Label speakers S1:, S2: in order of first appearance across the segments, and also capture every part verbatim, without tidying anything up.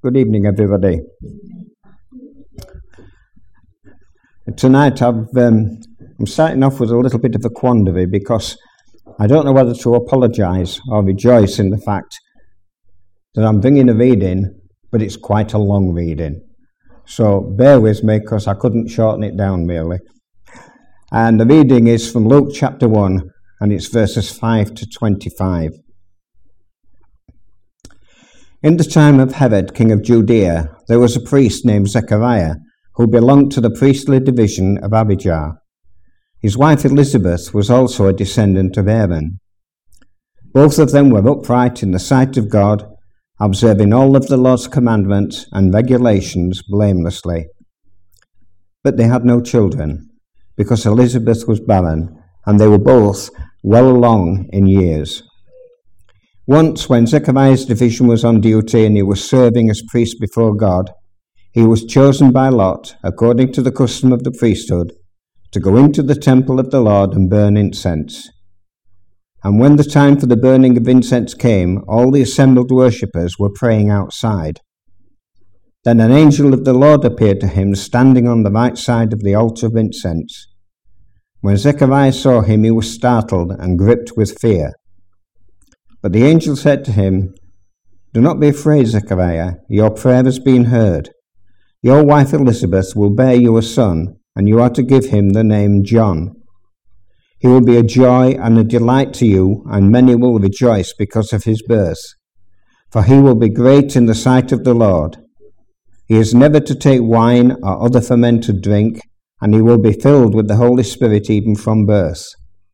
S1: Good evening, everybody. Tonight I've, um, I'm starting off with a little bit of a quandary because I don't know whether to apologise or rejoice in the fact that I'm bringing a reading, but it's quite a long reading. So bear with me because I couldn't shorten it down merely. And the reading is from Luke chapter one, and it's verses five to twenty-five. In the time of Herod, king of Judea, there was a priest named Zechariah, who belonged to the priestly division of Abijah. His wife Elizabeth was also a descendant of Aaron. Both of them were upright in the sight of God, observing all of the Lord's commandments and regulations blamelessly. But they had no children, because Elizabeth was barren, and they were both well along in years. Once, when Zechariah's division was on duty and he was serving as priest before God, he was chosen by lot, according to the custom of the priesthood, to go into the temple of the Lord and burn incense. And when the time for the burning of incense came, all the assembled worshippers were praying outside. Then an angel of the Lord appeared to him, standing on the right side of the altar of incense. When Zechariah saw him, he was startled and gripped with fear. But the angel said to him, "Do not be afraid, Zechariah, your prayer has been heard. Your wife Elizabeth will bear you a son, and you are to give him the name John. He will be a joy and a delight to you, and many will rejoice because of his birth. For he will be great in the sight of the Lord. He is never to take wine or other fermented drink, and he will be filled with the Holy Spirit even from birth.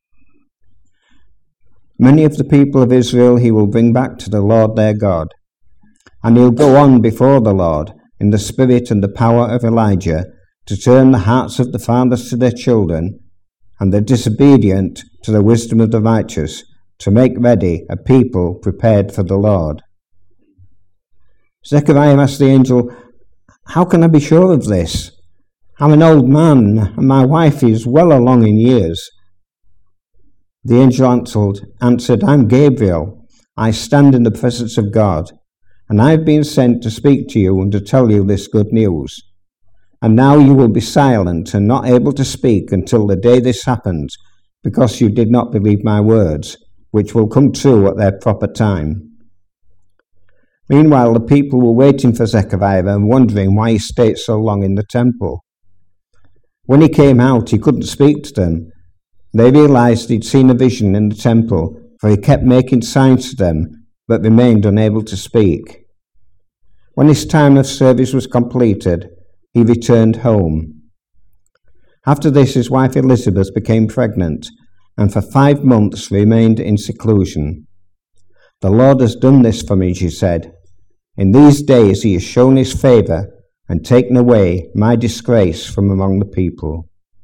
S1: Many of the people of Israel he will bring back to the Lord their God, and he'll go on before the Lord in the spirit and the power of Elijah to turn the hearts of the fathers to their children and the disobedient to the wisdom of the righteous, to make ready a people prepared for the Lord." Zechariah asked the angel, "How can I be sure of this? I'm an old man, and my wife is well along in years." The angel answered, answered, "I'm Gabriel. I stand in the presence of God, and I've been sent to speak to you and to tell you this good news. And now you will be silent and not able to speak until the day this happens, because you did not believe my words, which will come true at their proper time." Meanwhile, the people were waiting for Zechariah and wondering why he stayed so long in the temple. When he came out, he couldn't speak to them. They realized he'd seen a vision in the temple, for he kept making signs to them, but remained unable to speak. When his time of service was completed, he returned home. After this, his wife Elizabeth became pregnant, and for five months remained in seclusion. "The Lord has done this for me," she said. "In these days he has shown his favor and taken away my disgrace from among the people."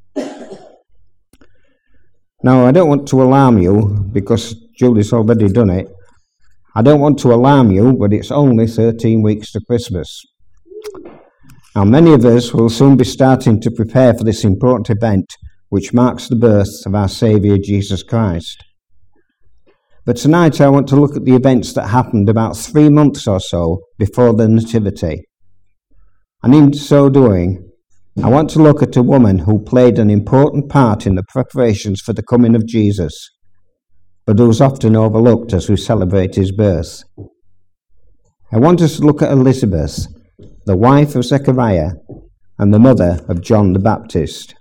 S1: Now, I don't want to alarm you, because Julie's already done it. I don't want to alarm you, but it's only thirteen weeks to Christmas. Now, many of us will soon be starting to prepare for this important event, which marks the birth of our Saviour Jesus Christ. But tonight I want to look at the events that happened about three months or so before the Nativity. And in so doing, I want to look at a woman who played an important part in the preparations for the coming of Jesus, but who is often overlooked as we celebrate his birth. I want us to look at Elizabeth, the wife of Zechariah and the mother of John the Baptist.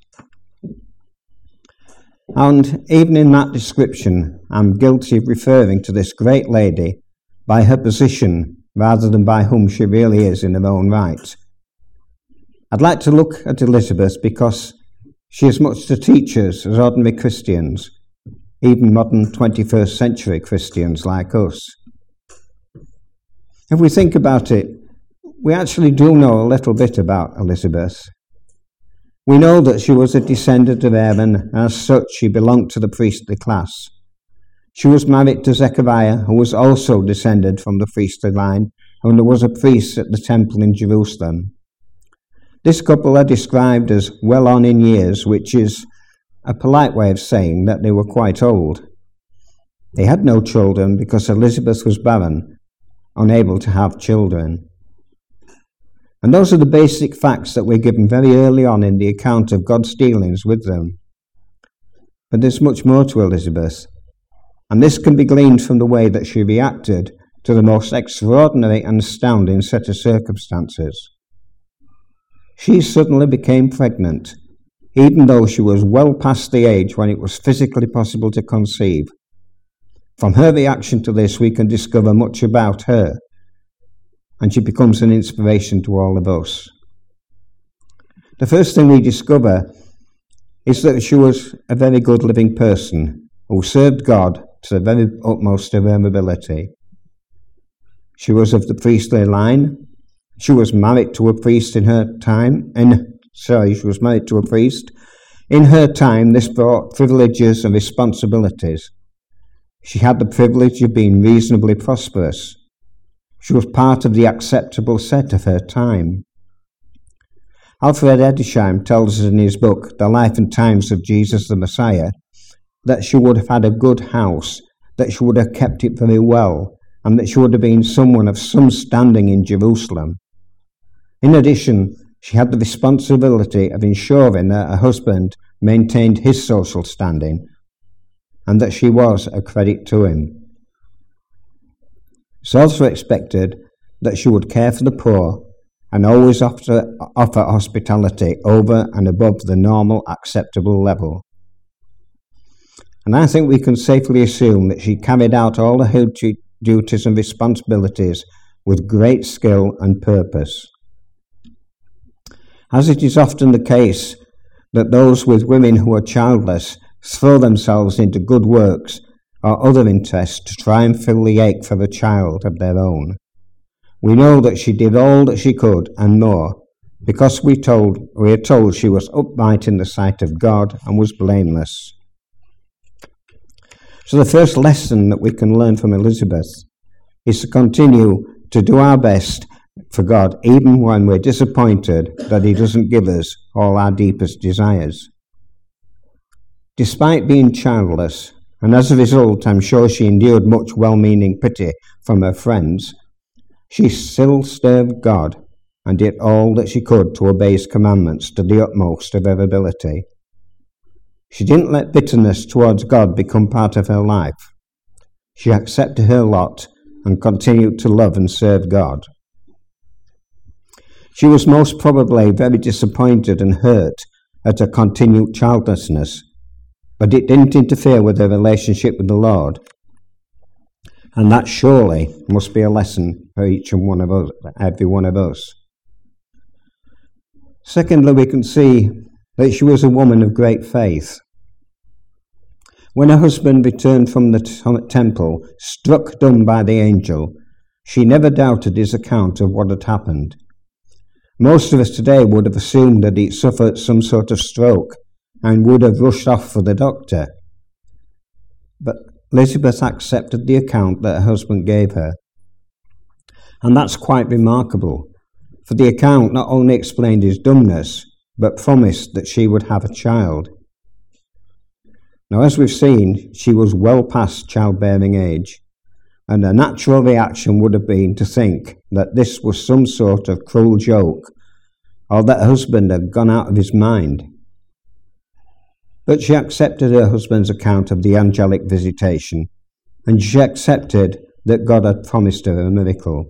S1: And even in that description, I'm guilty of referring to this great lady by her position rather than by whom she really is in her own right. I'd like to look at Elizabeth because she has much to teach us as ordinary Christians, even modern twenty-first century Christians like us. If we think about it, we actually do know a little bit about Elizabeth. We know that she was a descendant of Aaron, and as such she belonged to the priestly class. She was married to Zechariah, who was also descended from the priestly line, and there was a priest at the temple in Jerusalem. This couple are described as well on in years, which is a polite way of saying that they were quite old. They had no children because Elizabeth was barren, unable to have children. And those are the basic facts that we're given very early on in the account of God's dealings with them. But there's much more to Elizabeth, and this can be gleaned from the way that she reacted to the most extraordinary and astounding set of circumstances. She suddenly became pregnant, even though she was well past the age when it was physically possible to conceive. From her reaction to this, we can discover much about her, and she becomes an inspiration to all of us. The first thing we discover is that she was a very good living person who served God to the very utmost of her ability. She was of the priestly line. She was married to a priest in her time. In, sorry, she was married to a priest. In her time, this brought privileges and responsibilities. She had the privilege of being reasonably prosperous. She was part of the acceptable set of her time. Alfred Edisheim tells us in his book, The Life and Times of Jesus the Messiah, that she would have had a good house, that she would have kept it very well, and that she would have been someone of some standing in Jerusalem. In addition, she had the responsibility of ensuring that her husband maintained his social standing, and that she was a credit to him. It's also expected that she would care for the poor and always offer, offer hospitality over and above the normal acceptable level. And I think we can safely assume that she carried out all her duties and responsibilities with great skill and purpose. As it is often the case that those with women who are childless throw themselves into good works or other interests to try and fill the ache for a child of their own, we know that she did all that she could and more, because we told we are told she was upright in the sight of God and was blameless. So the first lesson that we can learn from Elizabeth is to continue to do our best for God, even when we're disappointed that He doesn't give us all our deepest desires. Despite being childless, and as a result I'm sure she endured much well-meaning pity from her friends, she still served God and did all that she could to obey His commandments to the utmost of her ability. She didn't let bitterness towards God become part of her life. She accepted her lot and continued to love and serve God. She was most probably very disappointed and hurt at her continued childlessness, but it didn't interfere with her relationship with the Lord. And that surely must be a lesson for each and one of us, every one of us. Secondly, we can see that she was a woman of great faith. When her husband returned from the t- temple, struck dumb by the angel, she never doubted his account of what had happened. Most of us today would have assumed that he'd suffered some sort of stroke and would have rushed off for the doctor. But Elizabeth accepted the account that her husband gave her. And that's quite remarkable, for the account not only explained his dumbness, but promised that she would have a child. Now, as we've seen, she was well past childbearing age, and a natural reaction would have been to think that this was some sort of cruel joke, or that her husband had gone out of his mind. But she accepted her husband's account of the angelic visitation, and she accepted that God had promised her a miracle.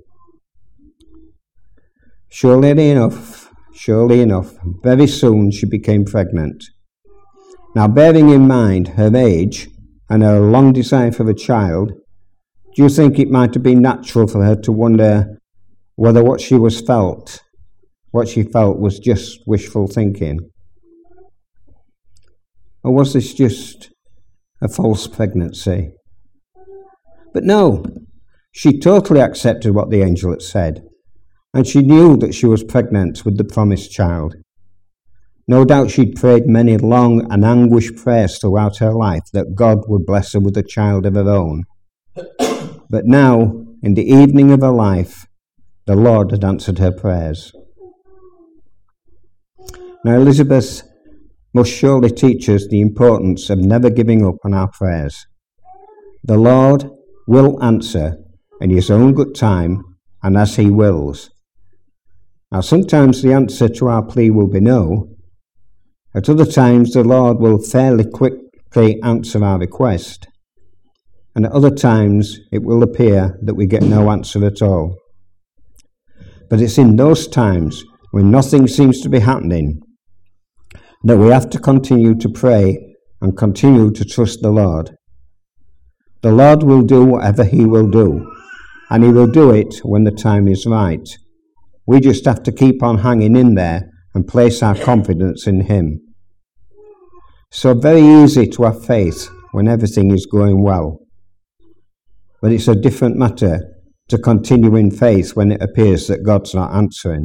S1: Surely enough, surely enough, very soon she became pregnant. Now, bearing in mind her age and her long desire for a child, do you think it might have been natural for her to wonder whether what she was felt, what she felt was just wishful thinking? Or was this just a false pregnancy? But no, she totally accepted what the angel had said, and she knew that she was pregnant with the promised child. No doubt she'd prayed many long and anguished prayers throughout her life that God would bless her with a child of her own. But now, in the evening of her life, the Lord had answered her prayers. Now, Elizabeth must surely teach us the importance of never giving up on our prayers. The Lord will answer in His own good time and as He wills. Now, sometimes the answer to our plea will be no. At other times, the Lord will fairly quickly answer our request. And at other times, it will appear that we get no answer at all. But it's in those times when nothing seems to be happening that we have to continue to pray and continue to trust the Lord. The Lord will do whatever he will do, and he will do it when the time is right. We just have to keep on hanging in there and place our confidence in him. So very easy to have faith when everything is going well. But it's a different matter to continue in faith when it appears that God's not answering.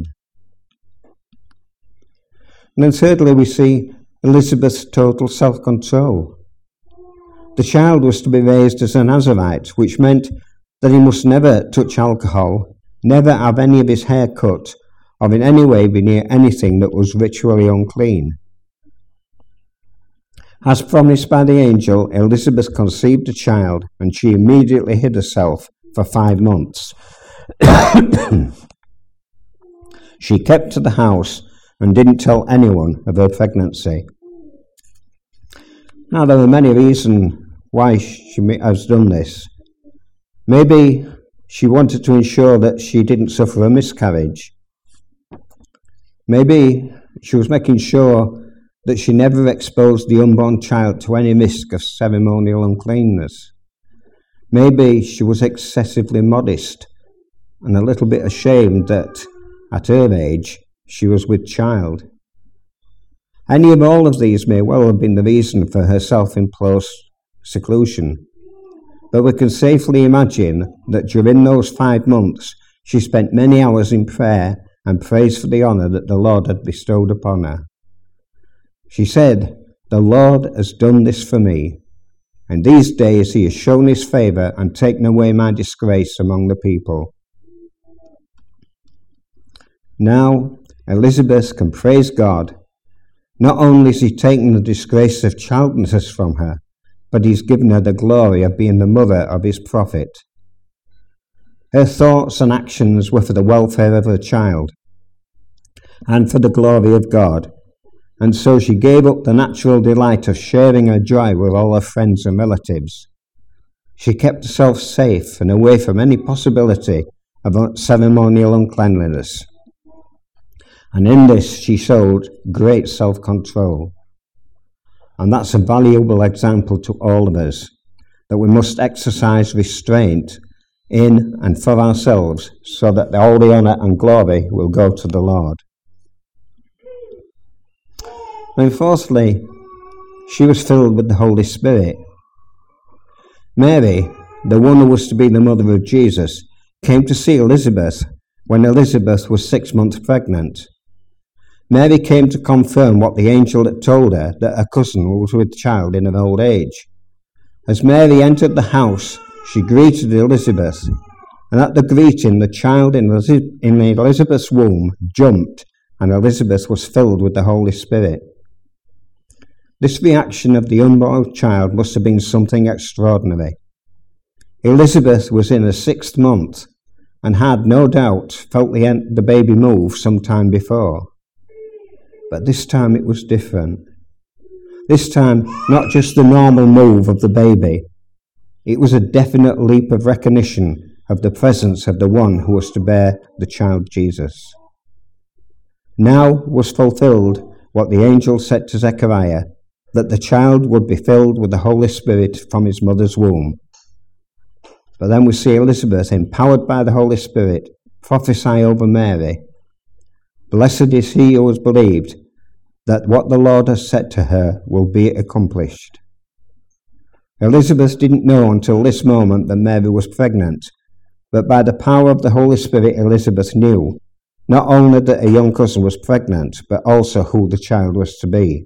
S1: And then thirdly, we see Elizabeth's total self-control. The child was to be raised as a Nazarite, which meant that he must never touch alcohol, never have any of his hair cut, or in any way be near anything that was ritually unclean. As promised by the angel, Elizabeth conceived a child, and she immediately hid herself for five months. She kept to the house and didn't tell anyone of her pregnancy. Now, there are many reasons why she has done this. Maybe she wanted to ensure that she didn't suffer a miscarriage. Maybe she was making sure that she never exposed the unborn child to any risk of ceremonial uncleanness. Maybe she was excessively modest and a little bit ashamed that, at her age, she was with child. Any of all of these may well have been the reason for her self-imposed seclusion, but we can safely imagine that during those five months she spent many hours in prayer and praise for the honour that the Lord had bestowed upon her. She said, "The Lord has done this for me, and these days he has shown his favour and taken away my disgrace among the people." Now, Elizabeth can praise God. Not only has he taken the disgrace of childlessness from her, but he's given her the glory of being the mother of his prophet. Her thoughts and actions were for the welfare of her child and for the glory of God, and so she gave up the natural delight of sharing her joy with all her friends and relatives. She kept herself safe and away from any possibility of ceremonial uncleanliness. And in this she showed great self-control. And that's a valuable example to all of us, that we must exercise restraint in and for ourselves so that all the honour and glory will go to the Lord. And fourthly, she was filled with the Holy Spirit. Mary, the one who was to be the mother of Jesus, came to see Elizabeth when Elizabeth was six months pregnant. Mary came to confirm what the angel had told her, that her cousin was with child in her old age. As Mary entered the house, she greeted Elizabeth, and at the greeting the child in Elizabeth's womb jumped, and Elizabeth was filled with the Holy Spirit. This reaction of the unborn child must have been something extraordinary. Elizabeth was in her sixth month and had no doubt felt the, the baby move some time before. But this time it was different. This time, not just the normal move of the baby. It was a definite leap of recognition of the presence of the one who was to bear the child Jesus. Now was fulfilled what the angel said to Zechariah, that the child would be filled with the Holy Spirit from his mother's womb. But then we see Elizabeth, empowered by the Holy Spirit, prophesy over Mary. Blessed is he who has believed that what the Lord has said to her will be accomplished. Elizabeth didn't know until this moment that Mary was pregnant, but by the power of the Holy Spirit, Elizabeth knew not only that her young cousin was pregnant, but also who the child was to be.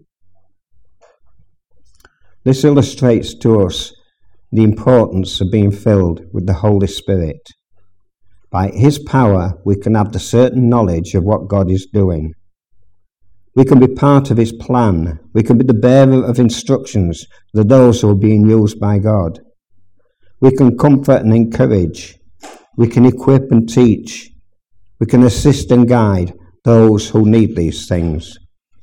S1: This illustrates to us the importance of being filled with the Holy Spirit. By his power, we can have the certain knowledge of what God is doing. We can be part of his plan. We can be the bearer of instructions to those who are being used by God. We can comfort and encourage. We can equip and teach. We can assist and guide, those who need these things.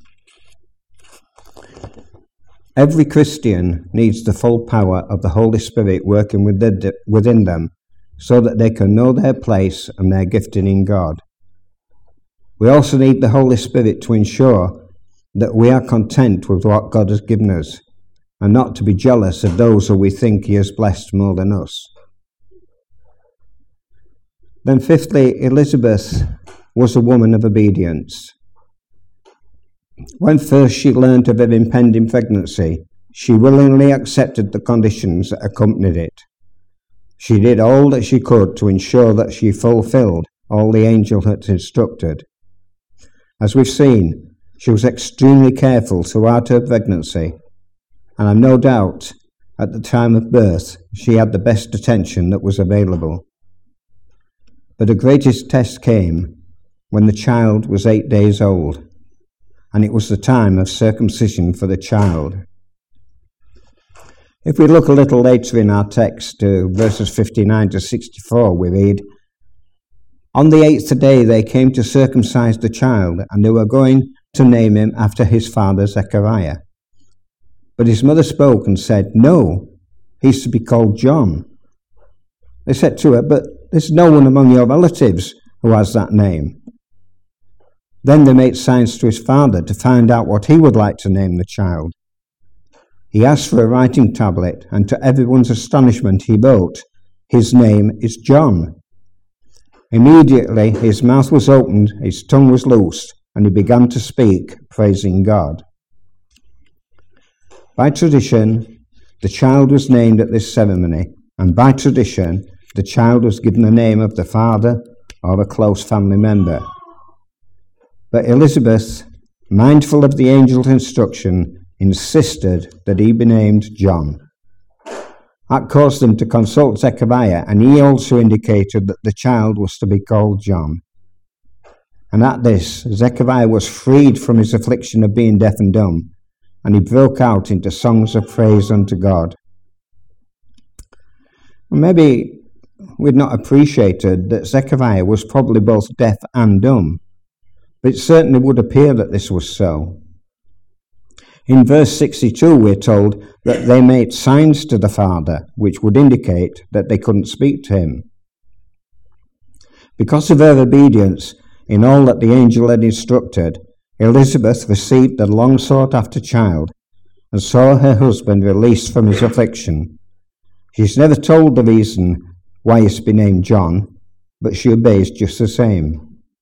S1: Every Christian needs the full power of the Holy Spirit working within them so that they can know their place and their gifting in God. We also need the Holy Spirit to ensure that we are content with what God has given us and not to be jealous of those who we think He has blessed more than us. Then fifthly, Elizabeth was a woman of obedience. When first she learnt of her impending pregnancy, she willingly accepted the conditions that accompanied it. She did all that she could to ensure that she fulfilled all the angel had instructed. As we've seen, she was extremely careful throughout her pregnancy, and I've no doubt at the time of birth she had the best attention that was available. But the greatest test came when the child was eight days old, and it was the time of circumcision for the child. If we look a little later in our text, to verses fifty-nine to sixty-four, we read, "On the eighth day they came to circumcise the child, and they were going to name him after his father Zechariah. But his mother spoke and said, 'No, he's to be called John.' They said to her, 'But there's no one among your relatives who has that name.' Then they made signs to his father to find out what he would like to name the child. He asked for a writing tablet, and to everyone's astonishment he wrote, 'His name is John.' Immediately his mouth was opened, his tongue was loosed, and he began to speak, praising God." By tradition, the child was named at this ceremony, and by tradition, the child was given the name of the father or a close family member. But Elizabeth, mindful of the angel's instruction, insisted that he be named John. That caused them to consult Zechariah, and he also indicated that the child was to be called John. And at this, Zechariah was freed from his affliction of being deaf and dumb, and he broke out into songs of praise unto God. Maybe we'd not appreciated that Zechariah was probably both deaf and dumb, but it certainly would appear that this was so. In verse sixty-two, we're told that they made signs to the father, which would indicate that they couldn't speak to him. Because of her obedience in all that the angel had instructed, Elizabeth received the long sought-after child and saw her husband released from his affliction. She's never told the reason why he's been named John, but she obeys just the same.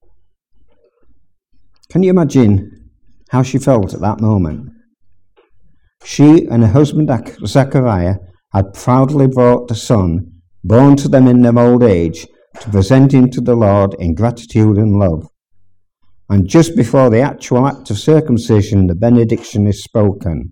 S1: Can you imagine how she felt at that moment? She and her husband Zechariah had proudly brought the son, born to them in their old age, to present him to the Lord in gratitude and love. And just before the actual act of circumcision, the benediction is spoken.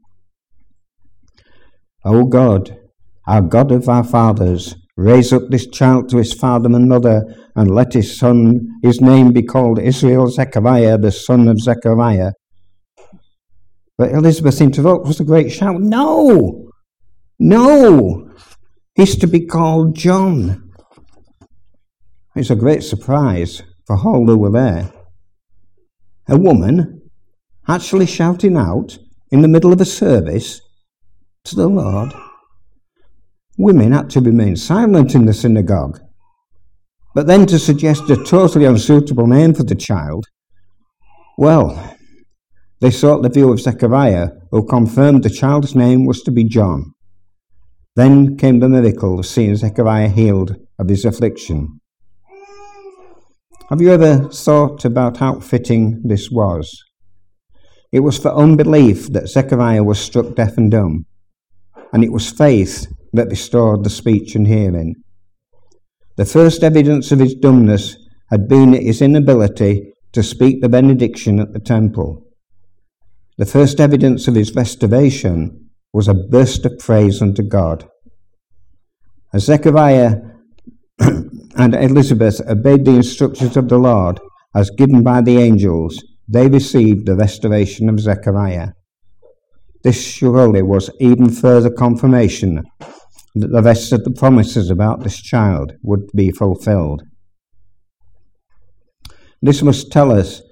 S1: O God, our God of our fathers, raise up this child to his father and mother, and let his son, his name be called Israel Zechariah, the son of Zechariah. But Elizabeth interrupted with a great shout, "No! No! He's to be called John." It's a great surprise for all who were there. A woman actually shouting out in the middle of a service to the Lord. Women had to remain silent in the synagogue. But then to suggest a totally unsuitable name for the child, well, they sought the view of Zechariah, who confirmed the child's name was to be John. Then came the miracle of seeing Zechariah healed of his affliction. Have you ever thought about how fitting this was? It was for unbelief that Zechariah was struck deaf and dumb, and it was faith that restored the speech and hearing. The first evidence of his dumbness had been his inability to speak the benediction at the temple. The first evidence of his restoration was a burst of praise unto God. As Zechariah and Elizabeth obeyed the instructions of the Lord as given by the angels, they received the restoration of Zechariah. This surely was even further confirmation that the rest of the promises about this child would be fulfilled. This must tell us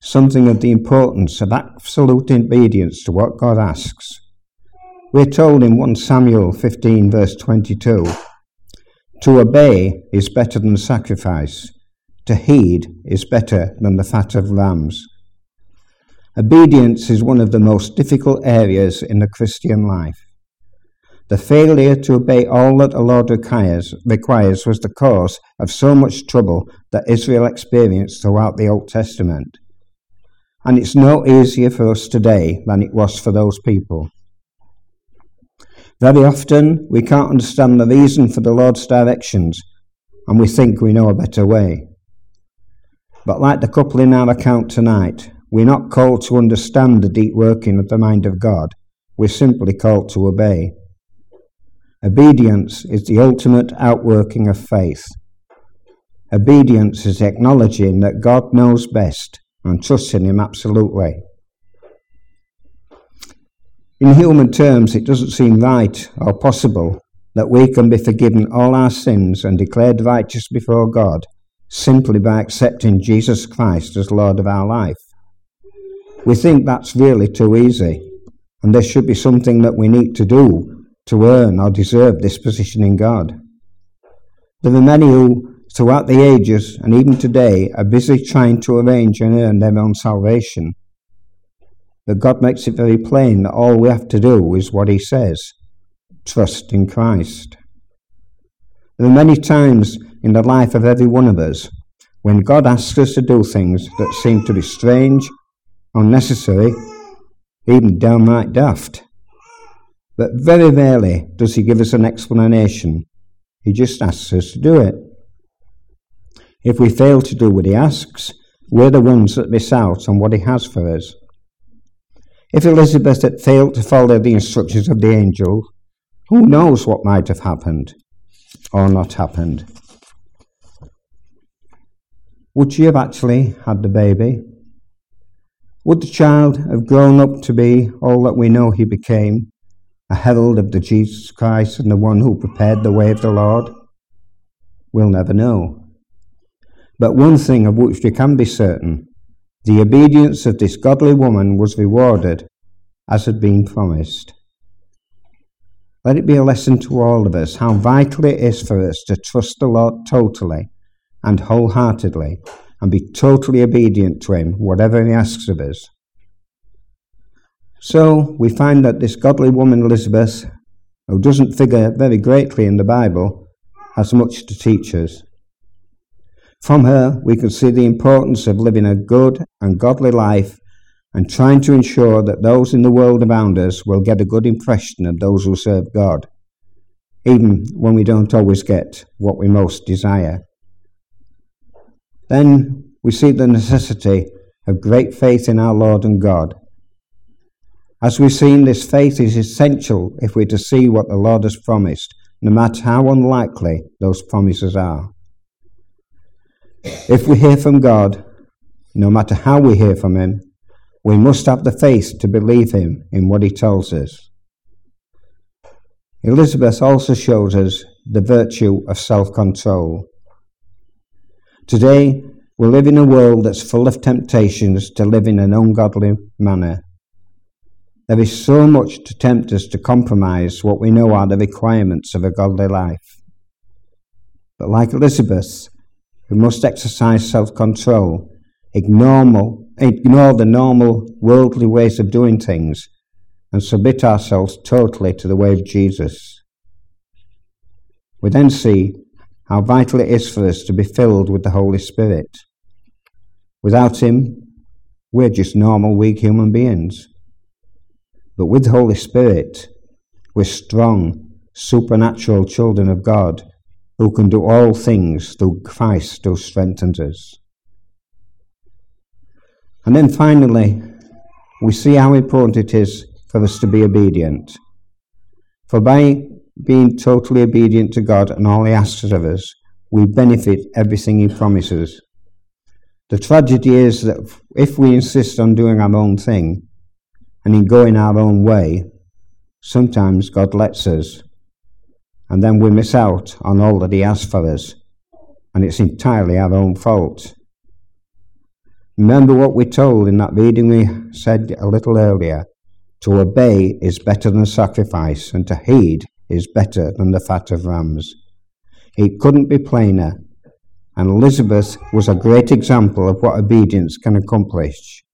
S1: something of the importance of absolute obedience to what God asks. We're told in First Samuel fifteen verse twenty-two, to obey is better than sacrifice, to heed is better than the fat of rams. Obedience is one of the most difficult areas in the Christian life. The failure to obey all that the Lord requires, requires was the cause of so much trouble that Israel experienced throughout the Old Testament. And it's no easier for us today than it was for those people. Very often we can't understand the reason for the Lord's directions, and we think we know a better way. But like the couple in our account tonight, we're not called to understand the deep working of the mind of God. We're simply called to obey. Obedience is the ultimate outworking of faith. Obedience is acknowledging that God knows best and trusting him absolutely. In human terms, it doesn't seem right or possible that we can be forgiven all our sins and declared righteous before God simply by accepting Jesus Christ as Lord of our life. We think that's really too easy, and there should be something that we need to do to earn or deserve this position in God. There are many who, throughout the ages and even today, are busy trying to arrange and earn their own salvation. But God makes it very plain that all we have to do is what he says: trust in Christ. There are many times in the life of every one of us when God asks us to do things that seem to be strange, unnecessary, even downright daft. But very rarely does he give us an explanation. He just asks us to do it. If we fail to do what he asks, we're the ones that miss out on what he has for us. If Elizabeth had failed to follow the instructions of the angel, who knows what might have happened or not happened? Would she have actually had the baby? Would the child have grown up to be all that we know he became, a herald of the Jesus Christ and the one who prepared the way of the Lord? We'll never know. But one thing of which we can be certain: the obedience of this godly woman was rewarded as had been promised. Let it be a lesson to all of us how vital it is for us to trust the Lord totally and wholeheartedly and be totally obedient to him, whatever he asks of us. So we find that this godly woman Elizabeth, who doesn't figure very greatly in the Bible, has much to teach us. From her, we can see the importance of living a good and godly life and trying to ensure that those in the world around us will get a good impression of those who serve God, even when we don't always get what we most desire. Then we see the necessity of great faith in our Lord and God. As we've seen, this faith is essential if we're to see what the Lord has promised, no matter how unlikely those promises are. If we hear from God, no matter how we hear from him, we must have the faith to believe him in what he tells us. Elizabeth also shows us the virtue of self-control. Today, we live in a world that's full of temptations to live in an ungodly manner. There is so much to tempt us to compromise what we know are the requirements of a godly life. But like Elizabeth, we must exercise self-control, ignore, ignore the normal worldly ways of doing things, and submit ourselves totally to the way of Jesus. We then see how vital it is for us to be filled with the Holy Spirit. Without him, we're just normal, weak human beings. But with the Holy Spirit, we're strong, supernatural children of God who can do all things through Christ who strengthens us. And then finally, we see how important it is for us to be obedient. For by being totally obedient to God and all he asks of us, we benefit everything he promises. The tragedy is that if we insist on doing our own thing and in going our own way, sometimes God lets us, and then we miss out on all that he has for us, and it's entirely our own fault. Remember what we told in that reading we said a little earlier. To obey is better than sacrifice, and to heed is better than the fat of rams. It couldn't be plainer, and Elizabeth was a great example of what obedience can accomplish.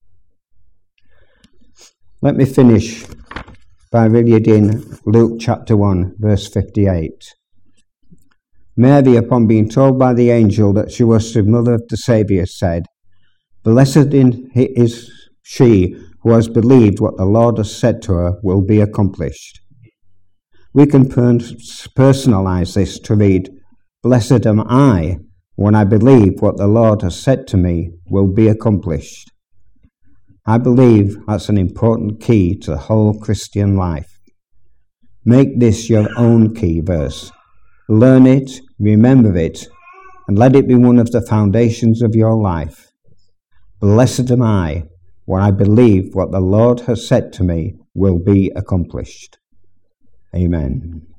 S1: Let me finish by reading Luke chapter one, verse fifty-eight. Mary, upon being told by the angel that she was the mother of the Saviour, said, "Blessed is she who has believed what the Lord has said to her will be accomplished." We can personalize this to read, "Blessed am I when I believe what the Lord has said to me will be accomplished." I believe that's an important key to the whole Christian life. Make this your own key verse. Learn it, remember it, and let it be one of the foundations of your life. Blessed am I when I believe what the Lord has said to me will be accomplished. Amen.